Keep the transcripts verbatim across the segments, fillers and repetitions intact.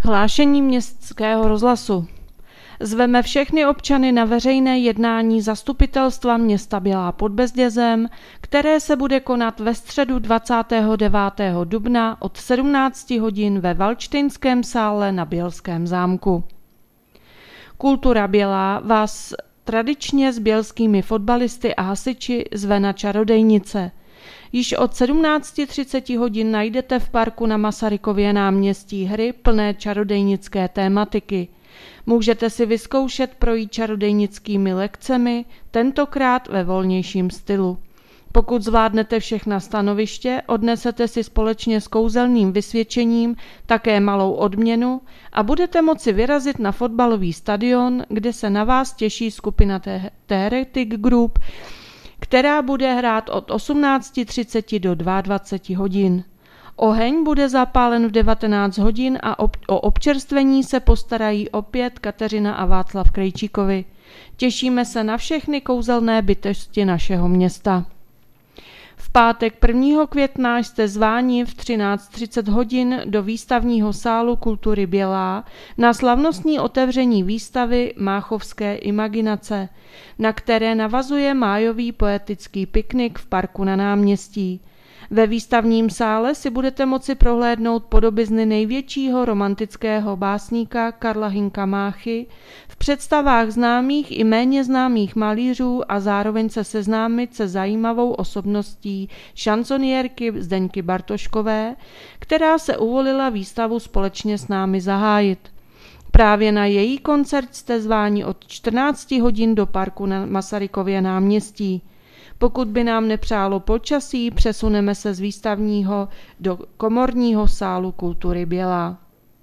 Hlášení Městského rozhlasu. Zveme všechny občany na veřejné jednání Zastupitelstva města Bělá pod Bezdězem, které se bude konat ve středu dvacátého devátého dubna od sedmnácti hodin ve Valdštejnském sále na Bělském zámku. Kultura Bělá vás tradičně s bělskými fotbalisty a hasiči zve na čarodejnice. Již od sedmnácti třiceti hodin najdete v parku na Masarykově náměstí hry plné čarodejnické tématiky. Můžete si vyzkoušet projít čarodejnickými lekcemi, tentokrát ve volnějším stylu. Pokud zvládnete všechna stanoviště, odnesete si společně s kouzelným vysvědčením také malou odměnu a budete moci vyrazit na fotbalový stadion, kde se na vás těší skupina Heretic Group, která bude hrát od osmnácti třiceti do dvaceti dvou hodin. Oheň bude zapálen v devatenáct hodin a ob- o občerstvení se postarají opět Kateřina a Václav Krejčíkovi. Těšíme se na všechny kouzelné bytosti našeho města. V pátek prvního května jste zváni v třináct třicet hodin do výstavního sálu Kultury Bělá na slavnostní otevření výstavy Máchovské imaginace, na které navazuje májový poetický piknik v parku na náměstí. Ve výstavním sále si budete moci prohlédnout podobizny největšího romantického básníka Karla Hynka Máchy v představách známých i méně známých malířů a zároveň se seznámit se zajímavou osobností šansonierky Zdeňky Bartoškové, která se uvolila výstavu společně s námi zahájit. Právě na její koncert jste zváni od čtrnácti hodin do parku na Masarykově náměstí. Pokud by nám nepřálo počasí, přesuneme se z výstavního do komorního sálu Kultury Bělá.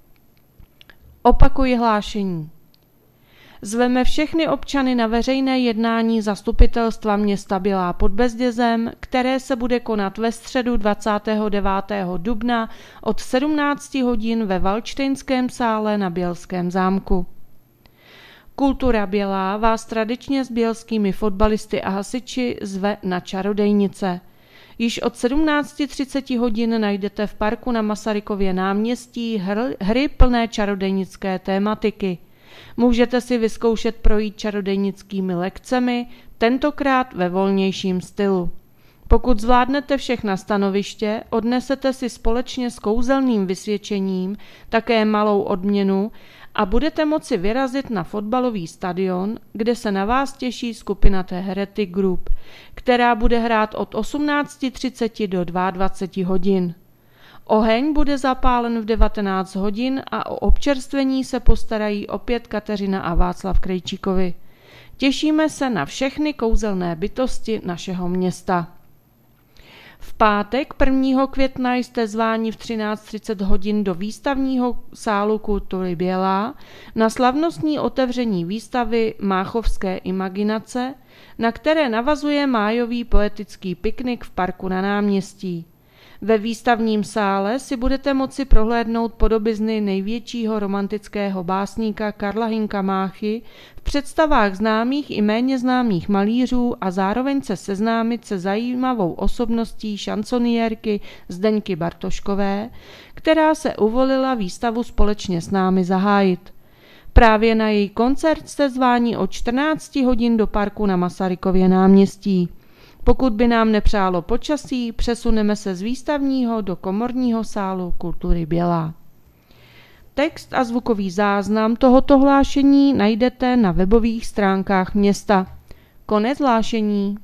Opakuji hlášení. Zveme všechny občany na veřejné jednání Zastupitelstva města Bělá pod Bezdězem, které se bude konat ve středu dvacátého devátého dubna od sedmnácti hodin ve Valdštejnském sále na Bělském zámku. Kultura Bělá vás tradičně s bělskými fotbalisty a hasiči zve na čarodejnice. Již od sedmnácti třiceti hodin najdete v parku na Masarykově náměstí hr, hry plné čarodejnické tématiky. Můžete si vyzkoušet projít čarodejnickými lekcemi, tentokrát ve volnějším stylu. Pokud zvládnete všechna stanoviště, odnesete si společně s kouzelným vysvědčením také malou odměnu a budete moci vyrazit na fotbalový stadion, kde se na vás těší skupina Heretic Group, která bude hrát od osmnácti třiceti do dvaceti dvou hodin. Oheň bude zapálen v devatenáct hodin a o občerstvení se postarají opět Kateřina a Václav Krejčíkovi. Těšíme se na všechny kouzelné bytosti našeho města. V pátek prvního května jste zváni v třináct třicet hodin do výstavního sálu Kultury Bělá na slavnostní otevření výstavy Máchovské imaginace, na které navazuje májový poetický piknik v parku na náměstí. Ve výstavním sále si budete moci prohlédnout podobizny největšího romantického básníka Karla Hynka Máchy v představách známých i méně známých malířů a zároveň se seznámit se zajímavou osobností šansonierky Zdeňky Bartoškové, která se uvolila výstavu společně s námi zahájit. Právě na její koncert jste zváni od čtrnácti hodin do parku na Masarykově náměstí. Pokud by nám nepřálo počasí, přesuneme se z výstavního do komorního sálu Kultury Bělá. Text a zvukový záznam tohoto hlášení najdete na webových stránkách města. Konec hlášení.